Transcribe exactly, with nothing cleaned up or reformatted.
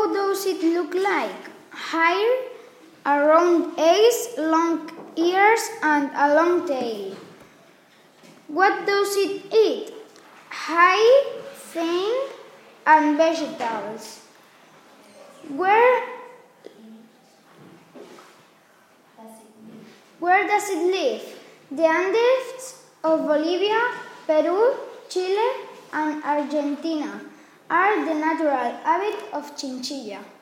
How does it look like? Hair, a round eyes, long ears, and a long tail. What does it eat? Hay, thin, and vegetables. Where, where does it live? The Andes of Bolivia, Peru, Chile, and Argentina are the natural habitat of chinchilla.